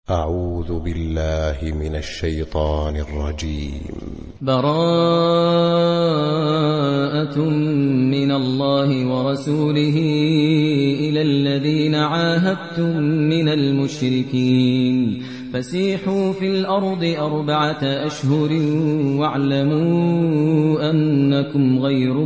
أعوذ بالله من الشيطان الرجيم. براءة من الله ورسوله إلى الذين عاهدتم من المشركين فسيحوا في الأرض 4 أشهر واعلموا أنكم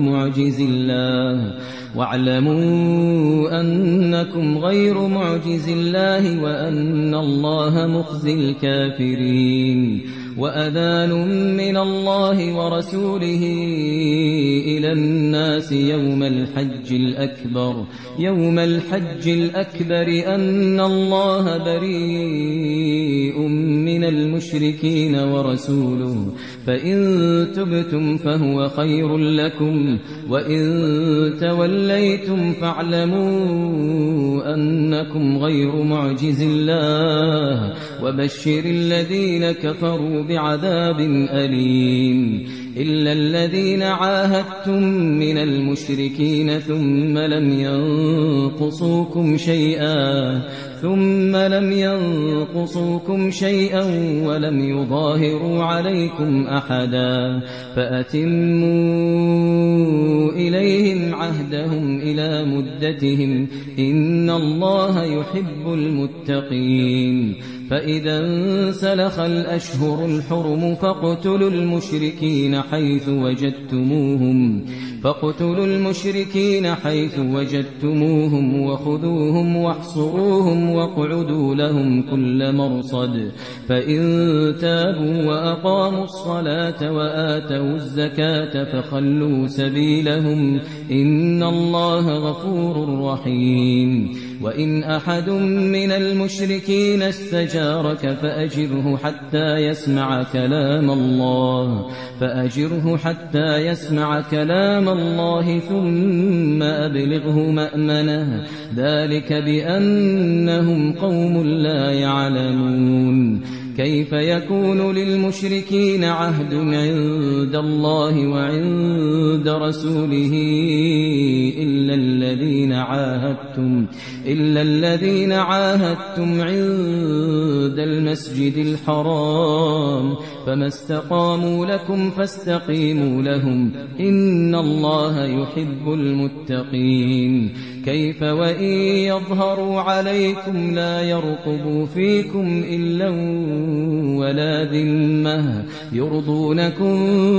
غير معجز الله وأن الله مخزي الكافرين. وأذان من الله ورسوله إلى الناس يوم الحج الأكبر أن الله بريء من المشركين ورسوله فإن تبتم فهو خير لكم وإن توليتم فاعلموا أنكم غير معجز الله وبشر الذين كفروا بعذاب أليم. إلا الذين عاهدتم من المشركين ثم لم ينقصوكم شيئا ولم يظاهروا عليكم أحدا فأتموا إليهم عهدهم إلى مدتهم إن الله يحب المتقين. فإذا انسلخ الأشهر الحرم فاقتلوا المشركين حيث وجدتموهم وخذوهم واحصروهم واقعدوا لهم كل مرصد. فإن تابوا وأقاموا الصلاة وآتوا الزكاة فخلوا سبيلهم إن الله غفور رحيم. وإن أحد من المشركين استجارك فأجره حتى يسمع كلام الله ثم أبلغه مأمنه ذلك بأنهم قوم لا يعلمون. كيف يكون للمشركين عهد عند الله وعند رسوله إلا الذين عاهدتم عند المسجد الحرام فما استقاموا لكم فاستقيموا لهم إن الله يحب المتقين. كيف وإن يظهروا عليكم لا يرقبوا فيكم إلا ولا ذمة يرضونكم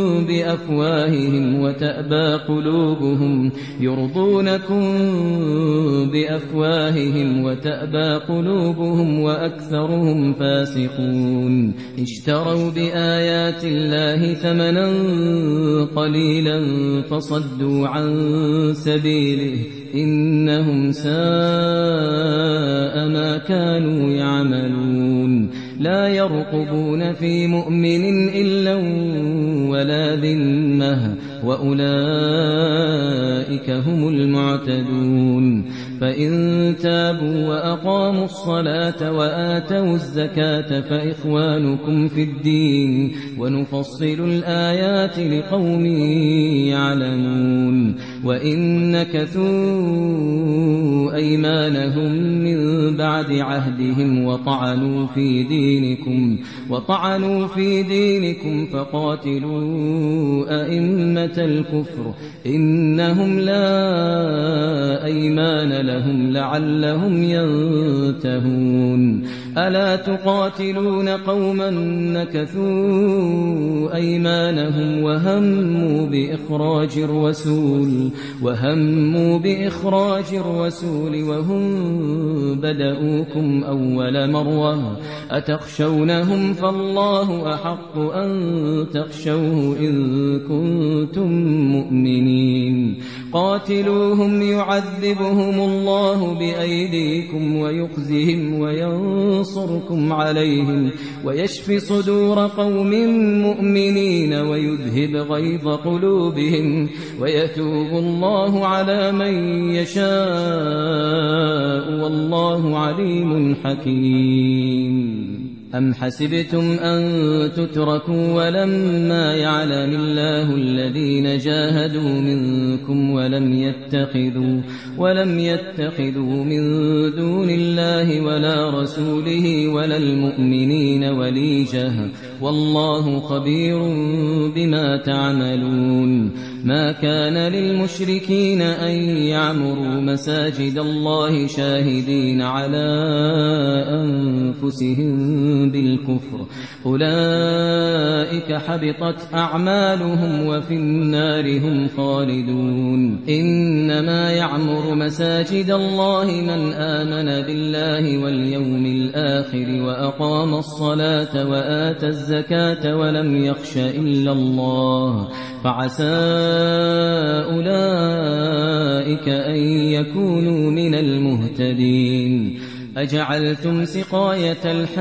بأفواههم وتأبى قلوبهم وأكثرهم فاسقون. اشتروا بآيات الله ثمنا قليلا فصدوا عن سبيله إنهم ساء ما كانوا يعملون. لا يرقبون في مؤمن إلا ولا ذمة وأولئك هم المعتدون. فإن تابوا وأقاموا الصلاة وآتوا الزكاة فإخوانكم في الدين ونفصل الآيات لقوم يعلمون. وإن نكثوا أيمانهم من بعد عهدهم وطعنوا في دينكم فقاتلوا أئمة الكفر إنهم لا أيمان لهم لعلهم ينتهون. ألا تقاتلون قوما نكثوا أيمانهم وهموا بإخراج الرسول وهم بدؤوكم أول مرة أتخشونهم فالله أحق أن تخشوه إن كنتم مؤمنين. قاتلوهم يعذبهم الله بأيديكم ويخزهم وينصركم عليهم ويشف صدور قوم مؤمنين ويذهب غيظ قلوبهم ويتوب الله على من يشاء والله عليم حكيم. أم حسبتم أن تتركوا ولما يعلم الله الذين جاهدوا منكم ولم يتخذوا من دون الله ولا رسوله ولا المؤمنين وليجة والله خبير بما تعملون ما كان للمشركين أن يعمروا مساجد الله شاهدين على أنفسهم بالكفر أولئك حبطت أعمالهم وفي النار هم خالدون إنما يعمر مساجد الله من آمن بالله واليوم الآخر وأقام الصلاة وآتى الزكاة ولم يخش إلا الله فعسى أولئك أن يكونوا من المهتدين أجعلتم سقاية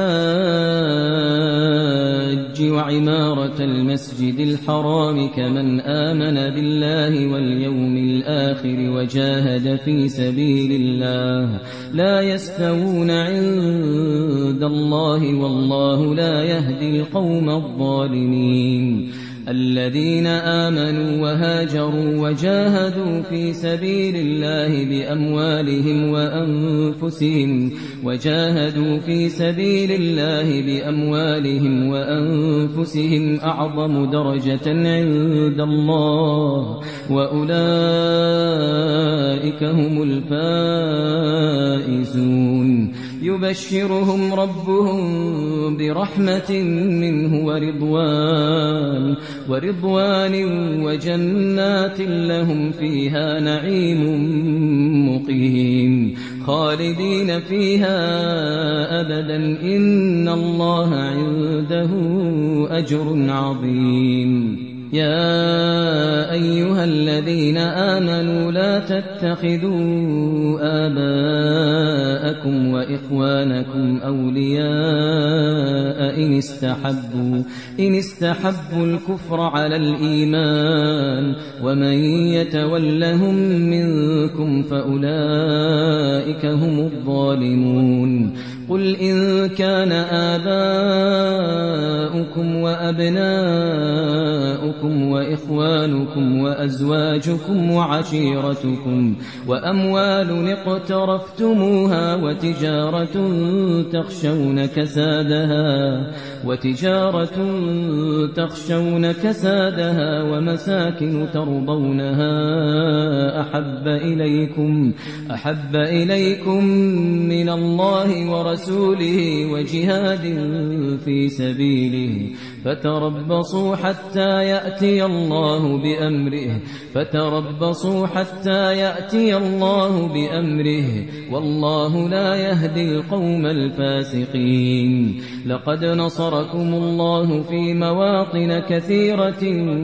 الحاج وعمارة المسجد الحرام كمن آمن بالله واليوم الآخر وجاهد في سبيل الله لا يستوون عند الله والله لا يهدي القوم الظالمين الذين آمنوا وهاجروا وجاهدوا في سبيل الله بأموالهم وأنفسهم أعظم درجة عند الله وأولئك هم الفائزون يبشرهم ربهم برحمة منه ورضوان وجنات لهم فيها نعيم مقيم خالدين فيها أبدا إن الله عنده أجر عظيم يا أيها الذين آمنوا لا تتخذوا آباءكم وإخوانكم أولياء إن استحبوا الكفر على الإيمان ومن يتولهم منكم فأولئك هم الظالمون قل إن كان آباؤكم وأبناؤكم وإخوانكم وأزواجكم وعشيرتكم وأموال اقترفتموها وتجارة تخشون كسادها ومساكن ترضونها أحب إليكم من الله ورسوله وجهاد في سبيله فتربصوا حتى يأتي الله بأمره والله لا يهدي القوم الفاسقين لقد نصركم الله في مواطن كثيرة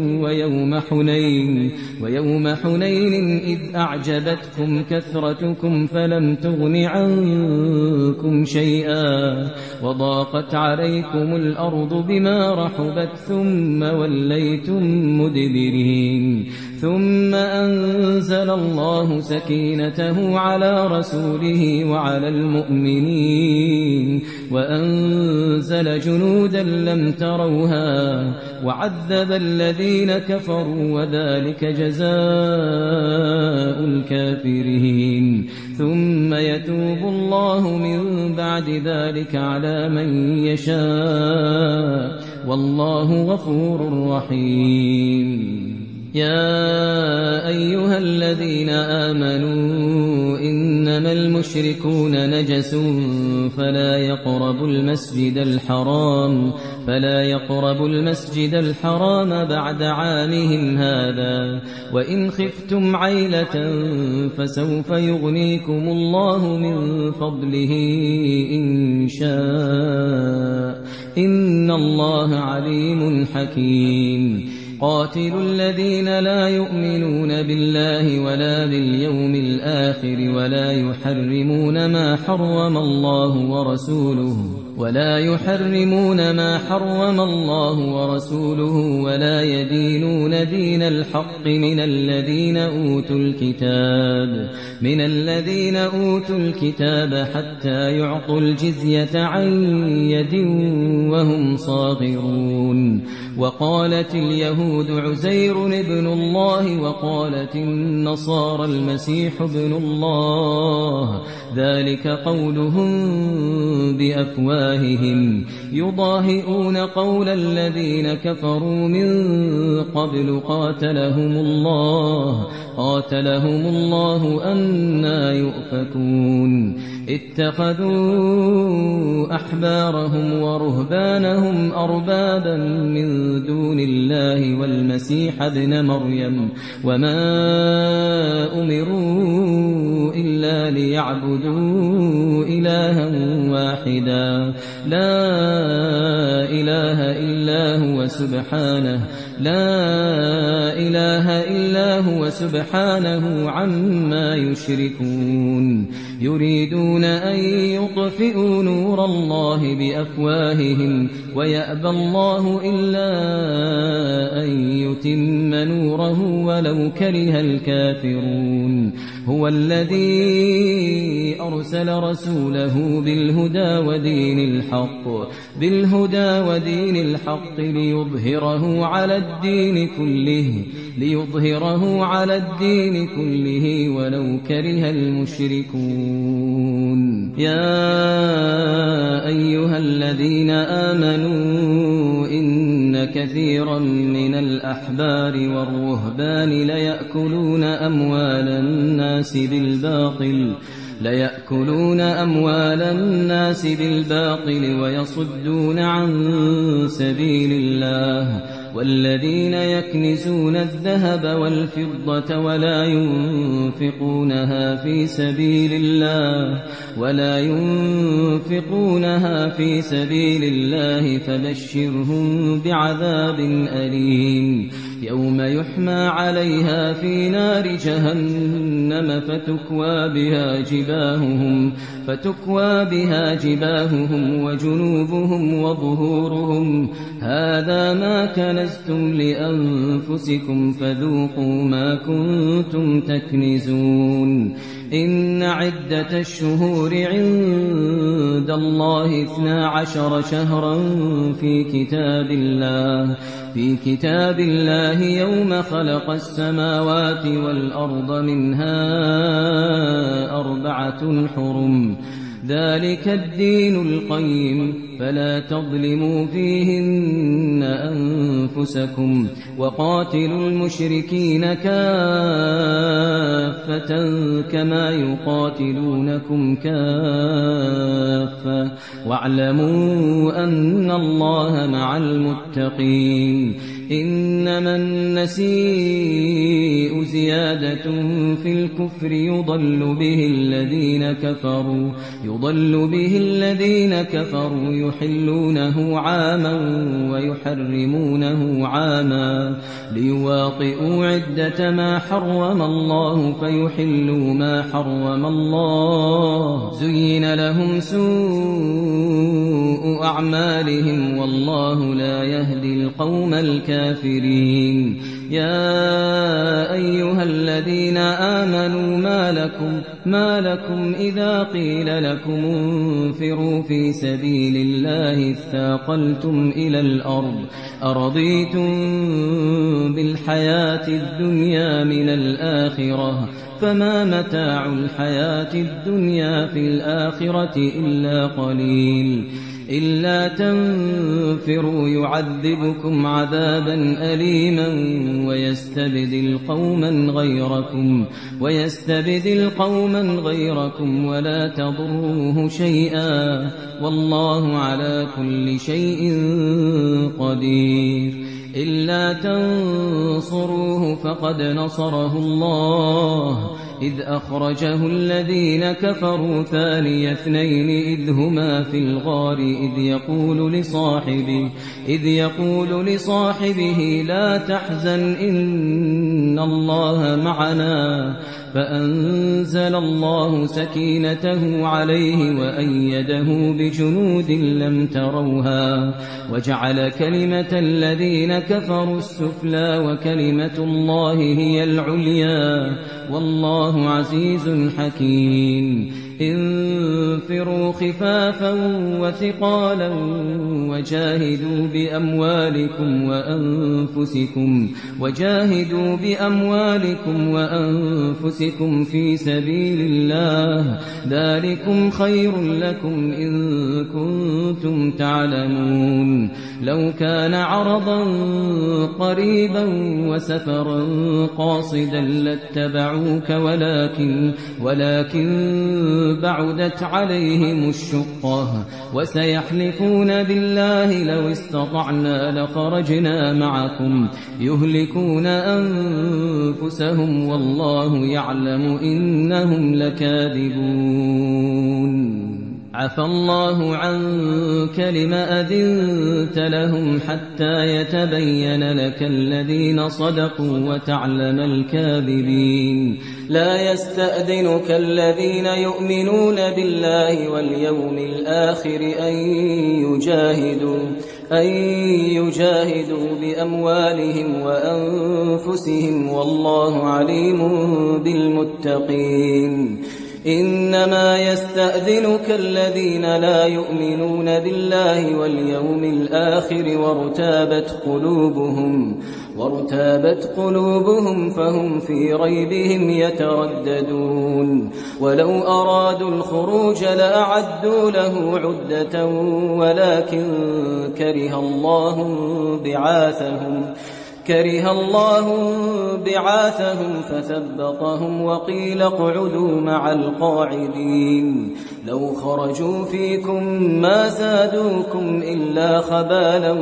ويوم حنين إذ أعجبتكم كثرتكم فلم تغن عنكم شيئا وضاقت عليكم الأرض بما رحبت ثم وليتم مدبرين ثم أنزل الله سكينته على رسوله وعلى المؤمنين وأنزل جنودا لم تروها وعذب الذين كفروا وذلك جزاء الكافرين ثم يتوب الله من بعد ذلك على من يشاء والله غفور رحيم يا أيها الذين آمنوا إنما المشركون نجس فلا يقربوا المسجد الحرام بعد عامهم هذا وإن خفتم عيلة فسوف يغنيكم الله من فضله إن شاء إن الله عليم حكيم قاتلوا الذين لا يؤمنون بالله ولا باليوم الآخر الآخر ولا يحرمون ما حرم الله ورسوله ولا يدينون دين الحق من الذين أوتوا الكتاب حتى يعطوا الجزية عن يد وهم صاغرون. وقالت اليهود عزير ابن الله وقالت النصارى المسيح ابن الله، ذلك قولهم بأفواههم يضاهئون قول الذين كفروا من قبل قاتلهم الله أنى يؤفكون. اتخذوا أحبارهم ورهبانهم أربابا من دون الله والمسيح ابن مريم وما أمروا إلا ليعبدوا إلها واحدا لا إله إلا هو سبحانه عما يشركون. يريدون أن يطفئوا نور الله بأفواههم ويأبى الله إلا أن يتم نوره ولو كره الكافرون. هو الذي أرسل رسوله بالهدى ودين الحق ليظهره على الدين كله ولو كره المشركون. يا أيها الذين آمنوا إن كثيرا من الأحبار والرهبان ليأكلون أموال الناس بالباطل ويصدون عن سبيل الله. والذين يكنزون الذهب والفضة ولا ينفقونها في سبيل الله فبشرهم بعذاب أليم. يوم يحمى عليها في نار جهنم فتكوى بها جباههم وجنوبهم وظهورهم هذا ما كنزتم لأنفسكم فذوقوا ما كنتم تكنزون. إن عدة الشهور عند الله 12 شهرا في كتاب الله يوم خلق السماوات والأرض منها 4 حرم ذلك الدين القيم فلا تظلموا فيهن أنفسكم وقاتلوا المشركين كافة كما يقاتلونكم كافة واعلموا أن الله مع المتقين. إنما النسيء زيادة في الكفر يضل به الذين كفروا يحلونه عاما ويحرمونه عاما ليواطئوا عدة ما حرم الله فيحلوا ما حرم الله. زين لهم سوء أعمالهم والله لا يهدي القوم الكافرين. يا أيها الذين آمنوا ما لكم إذا قيل لكم انفروا في سبيل الله اثاقلتم إلى الأرض أرضيتم بالحياة الدنيا من الآخرة فما متاع الحياة الدنيا في الآخرة إلا قليل. إلا تنفروا يعذبكم عذابا أليما ويستبدل قوما غيركم ولا تضروه شيئا والله على كل شيء قدير. إلا تنصروه فقد نصره الله إذ أخرجه الذين كفروا ثاني اثنين إذ هما في الغار إذ يقول لصاحبه لا تحزن إن إن الله معنا فأنزل الله سكينته عليه وأيده بجنود لم تروها وجعل كلمة الذين كفروا السفلى وكلمة الله هي العليا والله عزيز حكيم انفروا خفافا وثقالا وجاهدوا بأموالكم وأنفسكم في سبيل الله ذلكم خير لكم إن كنتم تعلمون لو كان عرضا قريبا وسفرا قاصدا لاتبعوك ولكن بعدت عليهم الشقة وسيحلفون بالله لو استطعنا لخرجنا معكم يهلكون أنفسهم والله يعلم إنهم لكاذبون عفى الله عنك لما أذنت لهم حتى يتبين لك الذين صدقوا وتعلم الكاذبين لا يستأذنك الذين يؤمنون بالله واليوم الآخر أن يجاهدوا بأموالهم وأنفسهم والله عليم بالمتقين إنما يستأذنك الذين لا يؤمنون بالله واليوم الآخر وارتابت قلوبهم فهم في ريبهم يترددون ولو أرادوا الخروج لأعدوا له عدة ولكن كره الله بعاثهم فثبطهم وقيل اقعدوا مع القاعدين لو خرجوا فيكم ما زادوكم إلا خبالا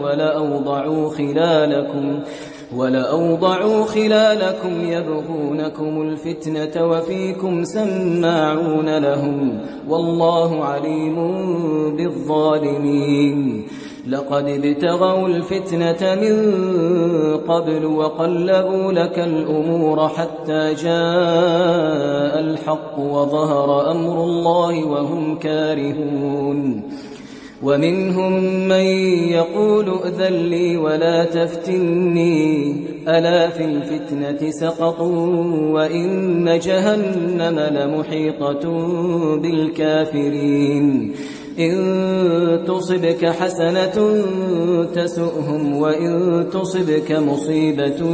ولأوضعوا خلالكم يبغونكم الفتنة وفيكم سماعون لهم والله عليم بالظالمين لقد ابتغوا الفتنة من قبل وقلبوا لك الأمور حتى جاء الحق وظهر أمر الله وهم كارهون ومنهم من يقول ائذن لي ولا تفتني ألا في الفتنة سقطوا وإن جهنم لمحيطة بالكافرين إن تصبك حسنة تسؤهم وإن تصبك مصيبة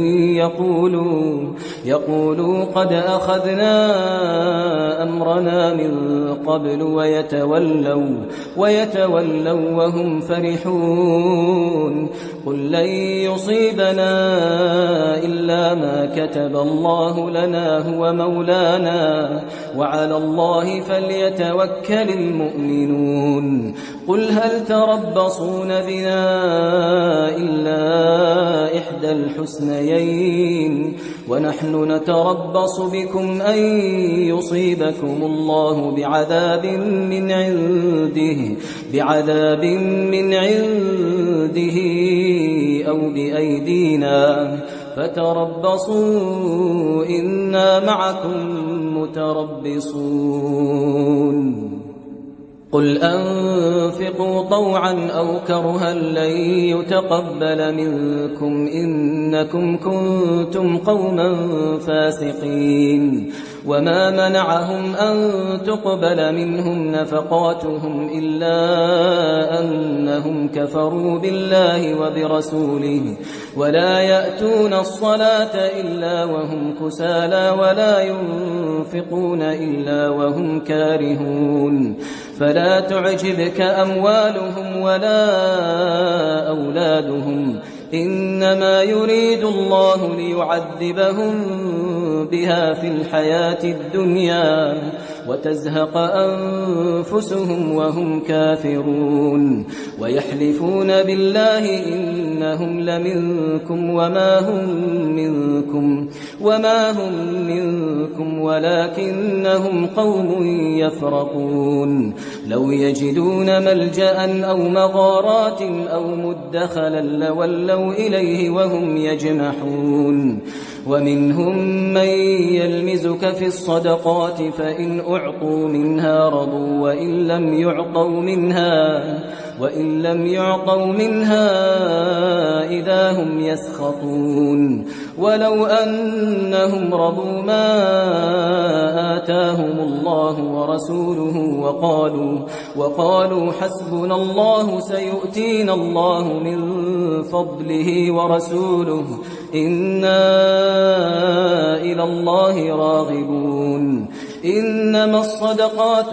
يقولوا قد أخذنا أمرنا من قبل ويتولوا وهم فرحون قل لن يصيبنا إلا ما كتب الله لنا هو مولانا وعلى الله فليتوكل المؤمنون قل هل تربصون بنا إلا إحدى الحسنيين عنه نتربص بكم أن يصيبكم الله بعذاب من عنده أو بأيدينا فتربصوا إنا معكم متربصون قل أنفقوا طوعا أو كرها لن يتقبل منكم إنكم كنتم قوما فاسقين وما منعهم أن تقبل منهم نفقاتهم إلا أنهم كفروا بالله وبرسوله ولا يأتون الصلاة إلا وهم كسالى ولا ينفقون إلا وهم كارهون فلا تعجبك أموالهم ولا أولادهم إنما يريد الله ليعذبهم بها في الحياة الدنيا وتزهق أنفسهم وهم كافرون ويحلفون بالله إنهم لمنكم وما هم منكم ولكنهم قوم يفرقون لو يجدون ملجأ أو مغارات أو مدخلا لولوا إليه وهم يجمحون ومنهم من يلمزك في الصدقات فإن أعطوا منها رضوا وإن لم يعطوا منها إذا هم يسخطون ولو أنهم رضوا ما آتاهم الله ورسوله وقالوا حسبنا الله سيؤتينا الله من فضله ورسوله إنا إلى الله راغبون إنما الصدقات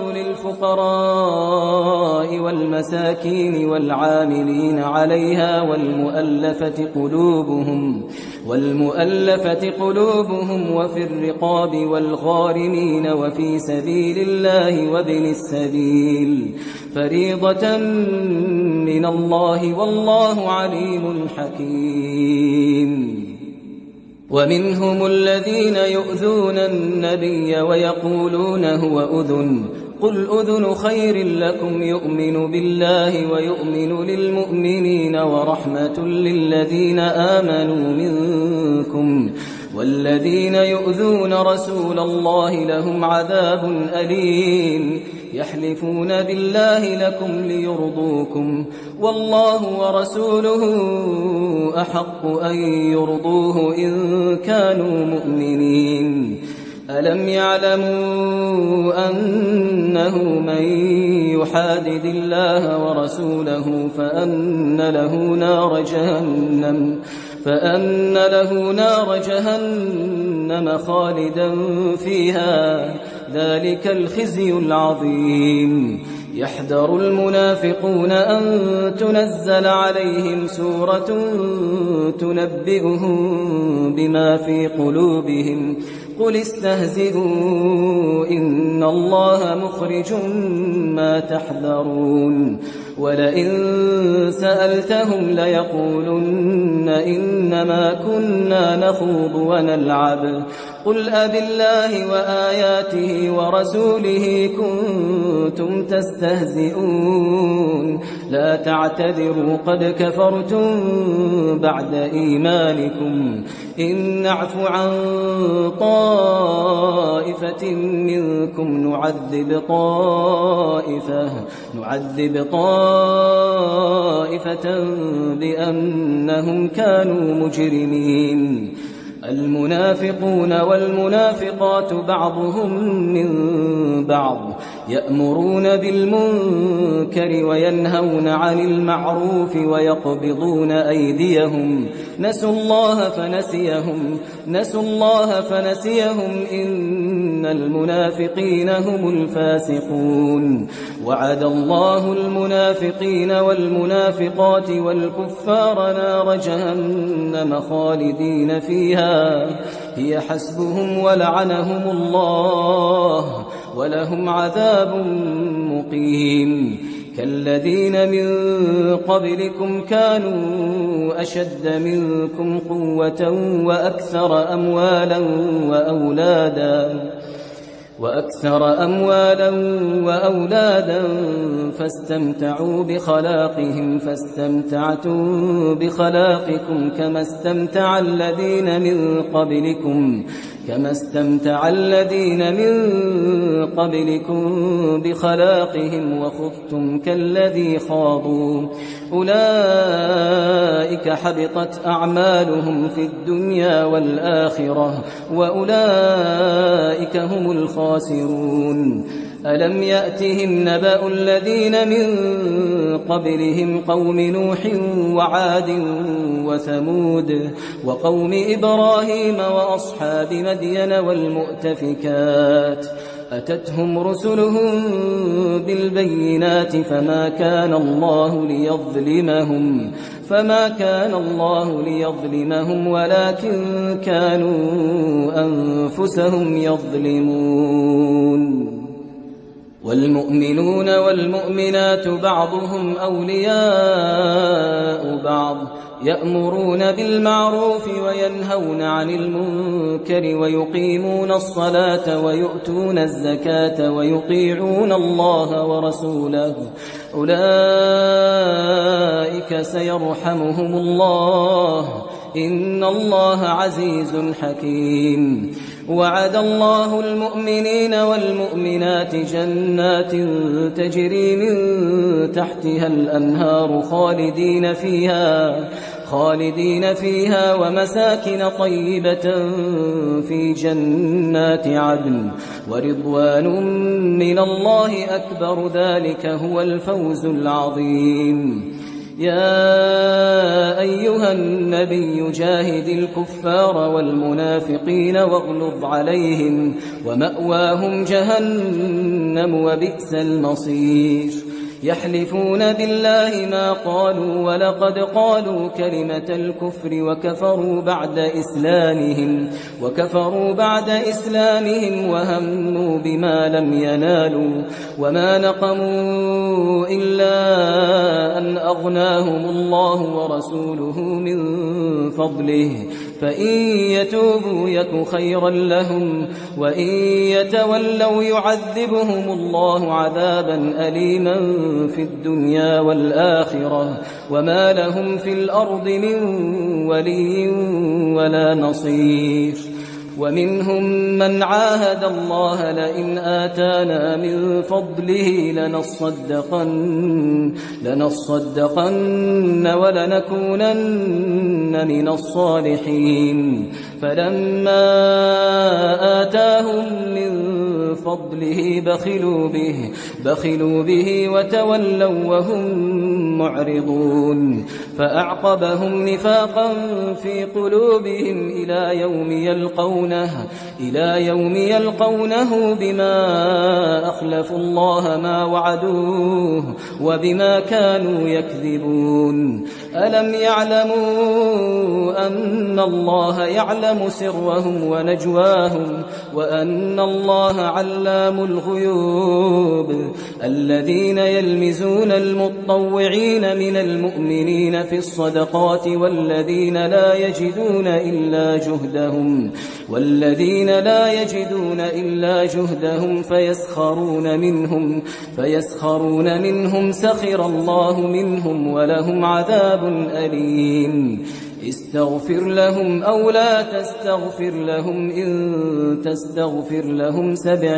للفقراء والمساكين والعاملين عليها والمؤلفة قلوبهم وفي الرقاب والغارمين وفي سبيل الله وابن السبيل فريضة من الله والله عليم حكيم ومنهم الذين يؤذون النبي ويقولون هو أذن قل أذن خير لكم يؤمن بالله ويؤمن للمؤمنين ورحمة للذين آمنوا منكم والذين يؤذون رسول الله لهم عذاب أليم يحلفون بالله لكم ليرضوكم والله ورسوله أحق أن يرضوه إن كانوا مؤمنين ألم يعلموا أنه من يحادد الله ورسوله فأن له نار جهنم خالدا فيها ذلك الخزي العظيم يحذر المنافقون أن تنزل عليهم سورة تنبئهم بما في قلوبهم قل استهزئوا إن الله مخرج ما تحذرون ولئن سألتهم ليقولن إنما كنا نخوض ونلعب قل أبالله وآياته ورسوله كنتم تستهزئون لا تعتذروا قد كفرتم بعد إيمانكم إن نعف عن طائفة منكم نعذب طائفة بأنهم كانوا مجرمين المنافقون والمنافقات بعضهم من بعض يأمرون بالمنكر وينهون عن المعروف ويقبضون أيديهم نسوا الله فنسيهم إن المنافقين هم الفاسقون وعد الله المنافقين والمنافقات والكفار نار جهنم خالدين فيها هي حسبهم ولعنهم الله ولهم عذاب مقيم كالذين من قبلكم كانوا أشد منكم قوة وأكثر أموالا وأولادا فاستمتعوا بخلاقهم فاستمتعتم بخلاقكم كما استمتع الذين من قبلكم بخلاقهم وخذتم كالذي خاضوا أولئك حبطت أعمالهم في الدنيا والآخرة وأولئك هم الخاسرون ألم يأتهم نبأ الذين من قبلهم قوم نوح وعاد وثمود وقوم إبراهيم وأصحاب مدين والمؤتفكات أتتهم رسلهم بالبينات فما كان الله ليظلمهم ولكن كانوا أنفسهم يظلمون والمؤمنون والمؤمنات بعضهم أولياء بعض يأمرون بالمعروف وينهون عن المنكر ويقيمون الصلاة ويؤتون الزكاة ويطيعون الله ورسوله أولئك سيرحمهم الله إن الله عزيز حكيم. وعد الله المؤمنين والمؤمنات جنات تجري من تحتها الأنهار خالدين فيها ومساكن طيبة في جنات عدن ورضوان من الله أكبر، ذلك هو الفوز العظيم. يا أيها النبي جاهد الكفار والمنافقين واغلظ عليهم ومأواهم جهنم وبئس المصير. يحلفون بالله ما قالوا ولقد قالوا كلمة الكفر وكفروا بعد إسلامهم وهموا بما لم ينالوا وما نقموا إلا أن أغناهم الله ورسوله من فضله، فإن يتوبوا يك خيرا لهم وإن يتولوا يعذبهم الله عذابا أليما في الدنيا والآخرة وما لهم في الأرض من ولي ولا نصير. ومنهم من عاهد الله لئن آتانا من فضله لنصدقن ولنكونن من الصالحين، فلما آتاهم من فضله بخلوا به وتولوا وهم معرضون، فأعقبهم نفاقا في قلوبهم إلى يوم يلقونه بما أخلفوا الله ما وعدوه وبما كانوا يكذبون. ألم يعلموا أن الله يعلم سرهم ونجواهم وأن الله علام الغيوب؟ الذين يلمزون المطوعين من المؤمنين في الصدقات والذين لا يجدون إلا جهدهم فيسخرون منهم سخر الله منهم ولهم عذاب أليم. استغفر لهم أو لا تستغفر لهم إن تستغفر لهم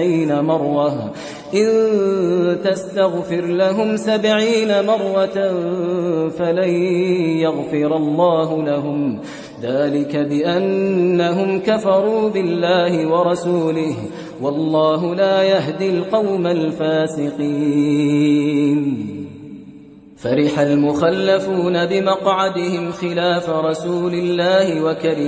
70 مرة فلن يغفر الله لهم، ذلك بأنهم كفروا بالله ورسوله والله لا يهدي القوم الفاسقين. فرح المخلفون بمقعدهم خلاف رسول الله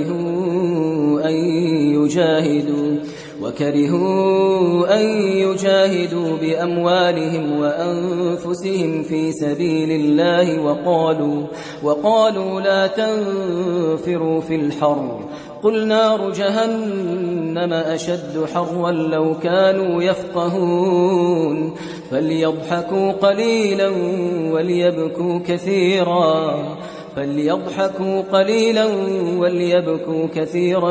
وكرهوا أن يجاهدوا بأموالهم وأنفسهم في سبيل الله وقالوا لا تنفروا في الحر، قل نار جهنم أشد حرا لو كانوا يفقهون، فليضحكوا قليلا وليبكوا كثيرا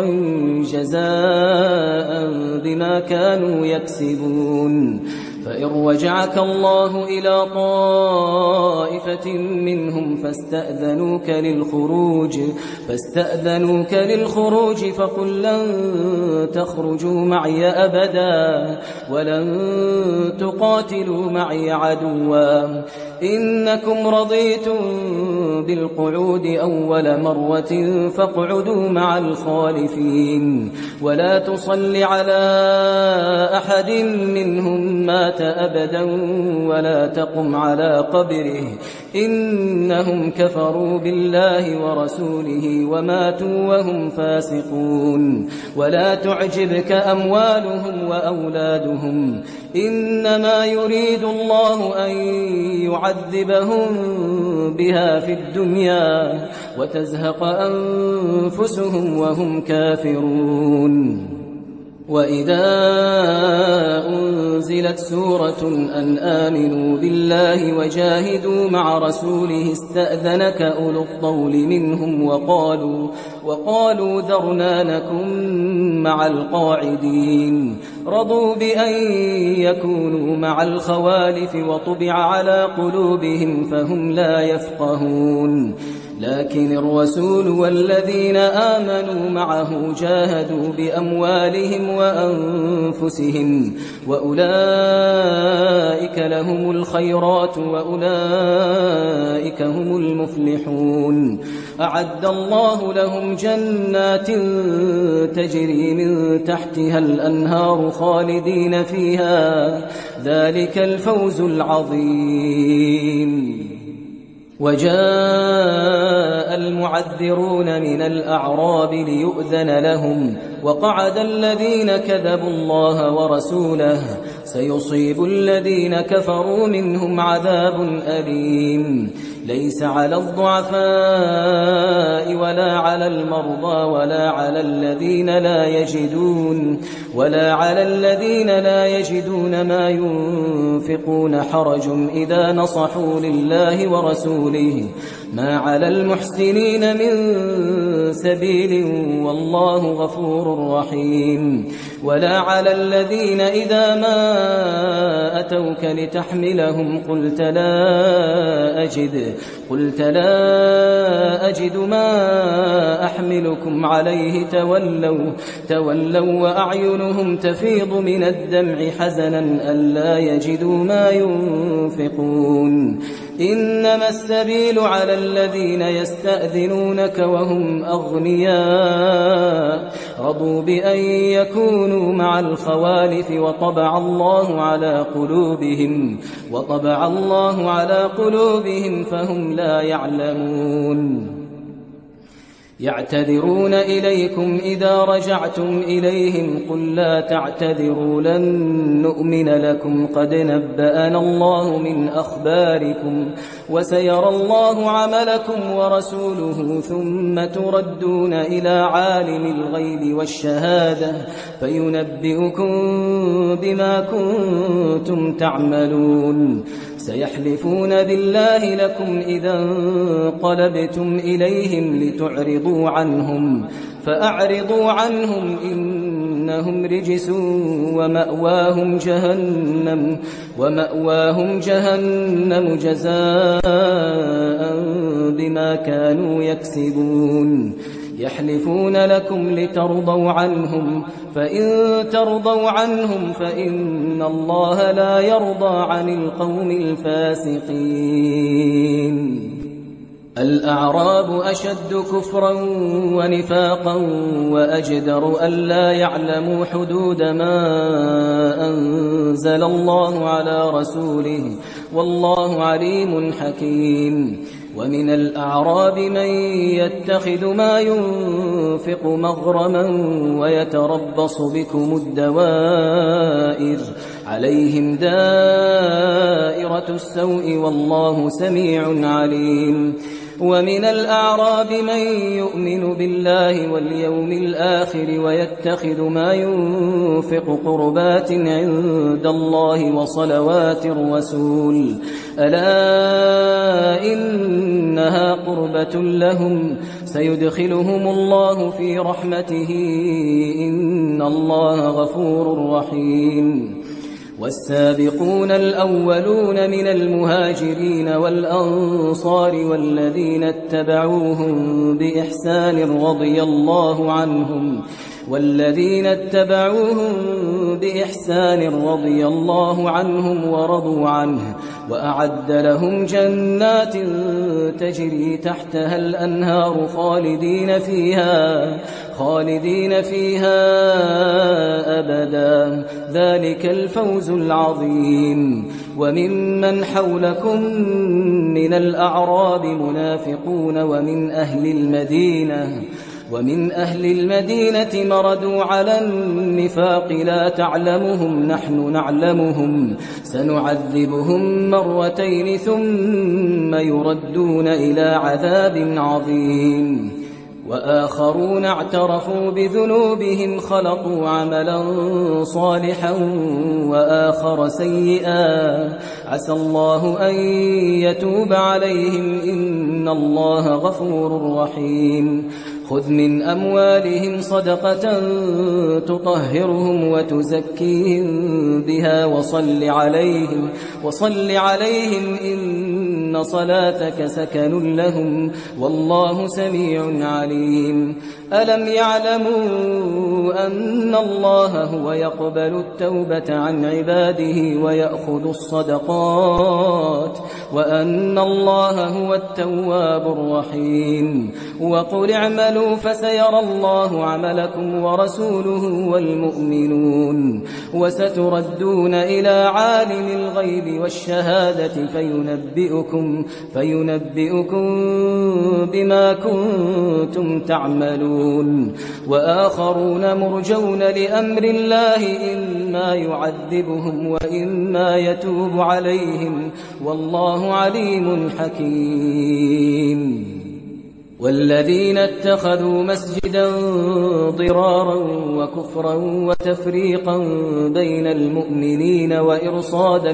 جزاء بما كانوا يكسبون. فإن رجعك الله إلى طائفة منهم فاستأذنوك للخروج فقل لن تخرجوا معي أبدا ولن تقاتلوا معي عدوا، إنكم رضيتم بالقعود أول مرة فاقعدوا مع الخالفين، ولا تصل على أحد منهم مات أبدا ولا تقم على قبره، إنهم كفروا بالله ورسوله وماتوا وهم فاسقون. ولا تعجبك أموالهم وأولادهم، إنما يريد الله أن يعذبهم بها في الدنيا وتزهق أنفسهم وهم كافرون. وإذا أنزلت سورة أن آمنوا بالله وجاهدوا مع رسوله استأذنك أولو الطول منهم وقالوا ذرنا نكن مع القاعدين، رضوا بأن يكونوا مع الخوالف وطبع على قلوبهم فهم لا يفقهون. لكن الرسول والذين آمنوا معه جاهدوا بأموالهم وأنفسهم وأولئك لهم الخيرات وأولئك هم المفلحون. أعد الله لهم جنات تجري من تحتها الأنهار خالدين فيها، ذلك الفوز العظيم. وجاء المعذرون من الأعراب ليؤذن لهم، وقعد الذين كذبوا الله ورسوله، سيصيب الذين كفروا منهم عذاب أليم. ليس على الضعفاء ولا على المرضى ولا على الذين لا يجدون ما ينفقون حرج إذا نصحوا لله ورسوله، ما على المحسنين من سبيل والله غفور رحيم. ولا على الذين إذا ما أتوك لتحملهم قلت لا أجد ما أحملكم عليه تولوا وأعينهم تفيض من الدمع حزنا ألا يجدوا ما ينفقون. إنما السبيل على الذين يستأذنونك وهم أغنياء رضوا بأن يكونوا مع الخوالف وطبع الله على قلوبهم فهم لا يعلمون. يعتذرون إليكم إذا رجعتم إليهم قل لا تعتذروا لن نؤمن لكم قد نبأنا الله من أخباركم وسيرى الله عملكم ورسوله ثم تردون إلى عالم الغيب والشهادة فينبئكم بما كنتم تعملون. سيحلفون بالله لكم إذا انقلبتم إليهم لتعرضوا عنهم فأعرضوا عنهم إنهم رجس ومأواهم جهنم جزاء بما كانوا يكسبون. يحلفون لكم لترضوا عنهم فإن ترضوا عنهم فإن الله لا يرضى عن القوم الفاسقين. الأعراب أشد كفرا ونفاقا وأجدر ألا يعلموا حدود ما أنزل الله على رسوله والله عليم حكيم. ومن الأعراب من يتخذ ما ينفق مغرما ويتربص بكم الدوائر عليهم دائرة السوء والله سميع عليم. ومن الأعراب من يؤمن بالله واليوم الآخر ويتخذ ما ينفق قربات عند الله وصلوات الرسول ألا إنها قربة لهم سيدخلهم الله في رحمته إن الله غفور رحيم. والسابقون الأولون من المهاجرين والأنصار والذين اتبعوهم بإحسان رضي الله عنهم ورضوا عنه وأعد لهم جنات تجري تحتها الأنهار خالدين فيها أبدا ذلك الفوز العظيم. وممن حولكم من الأعراب منافقون ومن أهل المدينة مردوا على النفاق لا تعلمهم نحن نعلمهم سنعذبهم مرتين ثم يردون إلى عذاب عظيم. وآخرون اعترفوا بذنوبهم خلقوا عملا صالحا وآخر سيئا عسى الله أن يتوب عليهم إن الله غفور رحيم. خذ من أموالهم صدقة تطهرهم وتزكيهم بها وصل عليهم إن إن صلاتك سكن لهم والله سميع عليم ألم يعلموا أن الله هو يقبل التوبة عن عباده ويأخذ الصدقات وأن الله هو التواب الرحيم وقل اعملوا فسيرى الله عملكم ورسوله والمؤمنون وستردون إلى عالم الغيب والشهادة فينبئكم بما كنتم تعملون وآخرون مرجون لأمر الله إما يعذبهم وإما يتوب عليهم والله عليم حكيم والذين اتخذوا مسجدا ضرارا وكفرا وتفريقا بين المؤمنين وإرصادا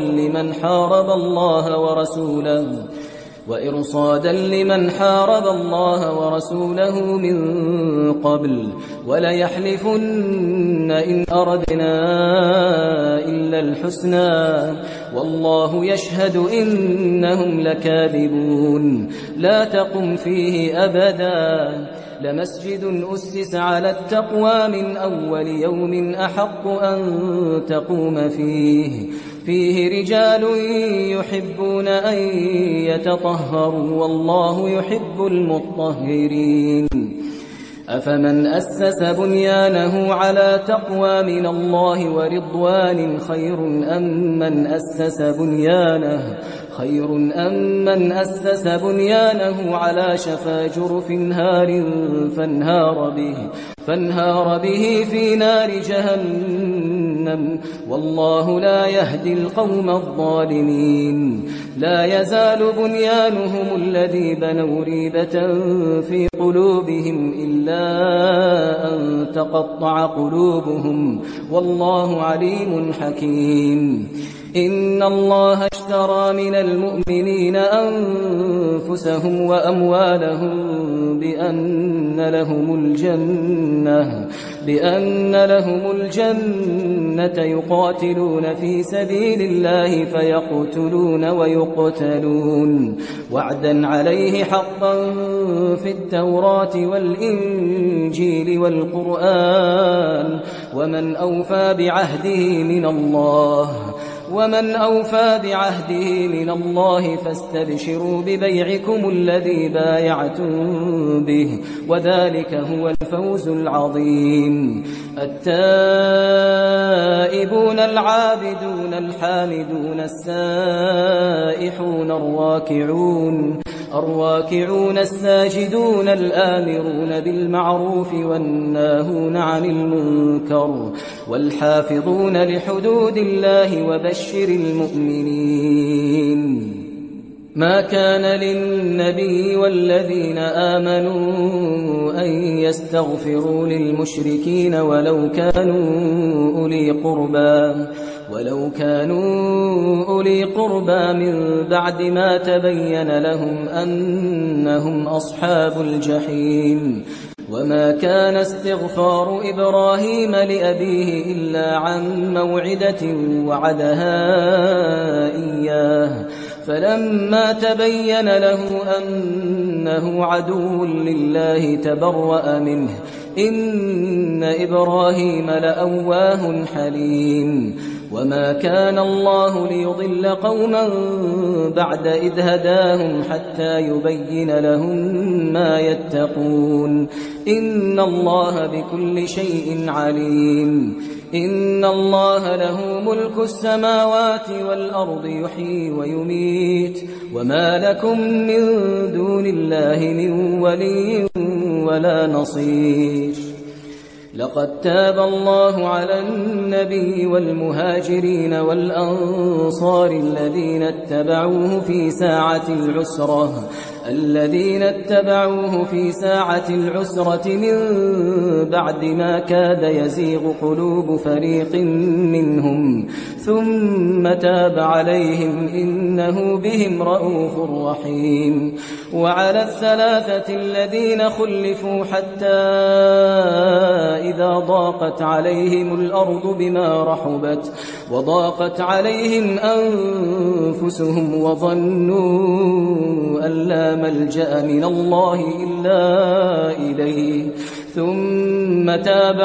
لمن حارب الله ورسوله من قبل وليحلفن إن أردنا إلا الحسنى والله يشهد إنهم لكاذبون لا تقم فيه أبدا لمسجد أسس على التقوى من أول يوم أحق أن تقوم فيه رجال يحبون أن يتطهروا والله يحب المطهرين أفمن أسس بنيانه على تقوى من الله ورضوان خير أم من أسس بنيانه على شفا جرف هار فانهار به في نار جهنم والله لا يهدي القوم الظالمين لا يزال بنيانهم الذي بنوا ريبة في قلوبهم إلا أن تقطع قلوبهم والله عليم حكيم إن الله اشترى من المؤمنين أنفسهم وأموالهم بأن لهم الجنة يقاتلون في سبيل الله فيقتلون ويقتلون وعدا عليه حقا في التوراة والإنجيل والقرآن ومن أوفى بعهده من الله فاستبشروا ببيعكم الذي بايعتم به وذلك هو الفوز العظيم التائبون العابدون الحامدون السائحون الراكعون الساجدون الآمرون بالمعروف والناهون عن المنكر والحافظون لحدود الله وبشر المؤمنين ما كان للنبي والذين آمنوا أن يستغفروا للمشركين ولو كانوا أولي قربى من بعد ما تبين لهم أنهم أصحاب الجحيم وما كان استغفار إبراهيم لأبيه إلا عن موعدة وعدها إياه فلما تبين له أنه عدو لله تبرأ منه إن إبراهيم لأواه حليم وما كان الله ليضل قوما بعد إذ هداهم حتى يبين لهم ما يتقون إن الله بكل شيء عليم إن الله له ملك السماوات والأرض يحيي ويميت وما لكم من دون الله من ولي ولا نصير لقد تاب الله على النبي والمهاجرين والأنصار الذين اتبعوه في ساعة العسرة من بعد ما كاد يزيغ قلوب فريق منهم ثم تاب عليهم إنه بهم رءوف رحيم وعلى الثلاثة الذين خلفوا حتى إذا ضاقت عليهم الأرض بما رحبت وضاقت عليهم أنفسهم وظنوا أن لا ملجأ من الله إلا إليه ثم تاب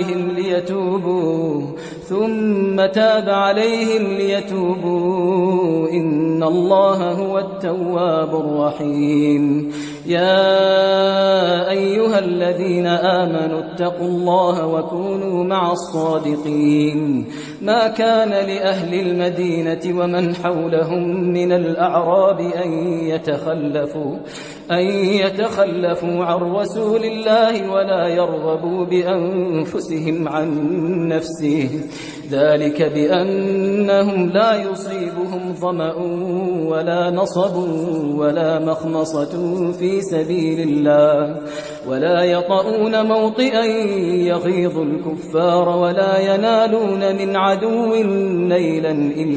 عليهم ليتوبوا إن الله هو التواب الرحيم. يا أيها الذين آمنوا اتقوا الله وكونوا مع الصادقين. ما كان لأهل المدينة ومن حولهم من الأعراب أن يتخلفوا عن رسول الله ولا يرغبوا بأنفسهم عن نفسه ذلك بأنهم لا يصيبهم ظمأ ولا نصب ولا مخمصة في سبيل الله ولا يطؤون موطئا يغيظ الكفار ولا ينالون من عدو نيلا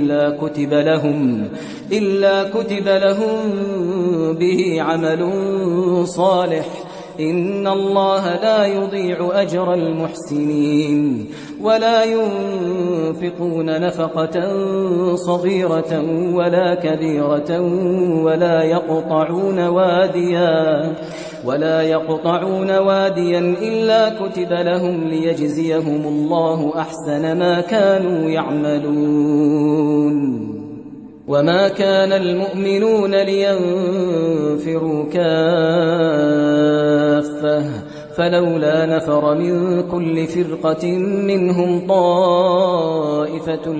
إلا كتب لهم به عمل صالح إن الله لا يضيع أجر المحسنين. ولا ينفقون نفقة صغيرة ولا كبيرة ولا يقطعون واديا إلا كتب لهم ليجزيهم الله أحسن ما كانوا يعملون. وما كان المؤمنون لينفروا كافة فلولا نفر من كل فرقة منهم طائفة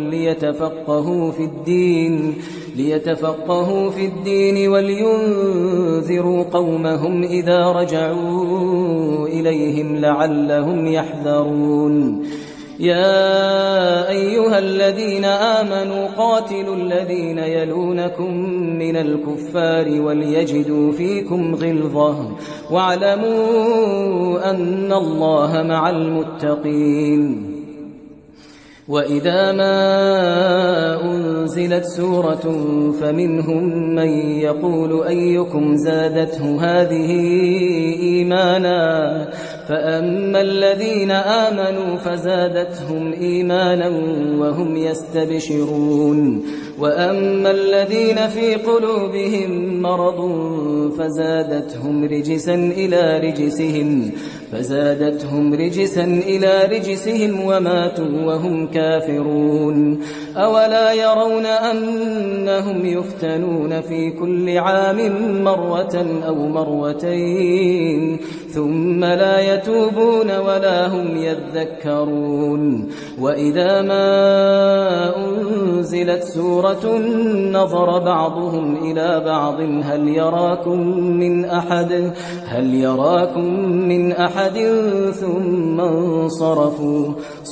ليتفقهوا في الدين ولينذروا قومهم إذا رجعوا إليهم لعلهم يحذرون. يا أيها الذين آمنوا قاتلوا الذين يلونكم من الكفار وليجدوا فيكم غلظة واعلموا أن الله مع المتقين. وإذا ما أنزلت سورة فمنهم من يقول أيكم زادته هذه إيمانا فأما الذين آمنوا فزادتهم إيمانا وهم يستبشرون وأما الذين في قلوبهم مرض فزادتهم رجسا إلى رجسهم وماتوا وهم كافرون. أولا يرون أنهم يفتنون في كل عام مرة أو مرتين ثم لا يتوبون ولا هم يذكرون. وإذا ما أنزلت سورة نظر بعضهم إلى بعض هل يراكم من أحد ثم انصرفوا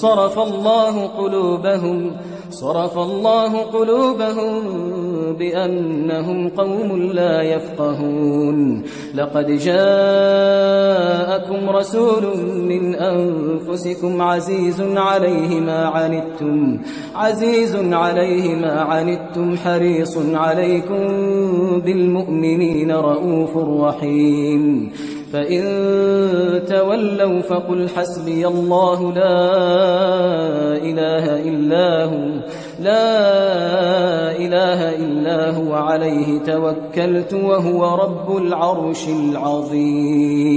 صرف الله قلوبهم بأنهم قوم لا يفقهون. لقد جاءكم رسول من أنفسكم عزيز عليه ما عنتم حريص عليكم بالمؤمنين رؤوف رحيم. فإن تولوا فقل حسبي الله لا إله إلا هو عليه توكلت وهو رب العرش العظيم.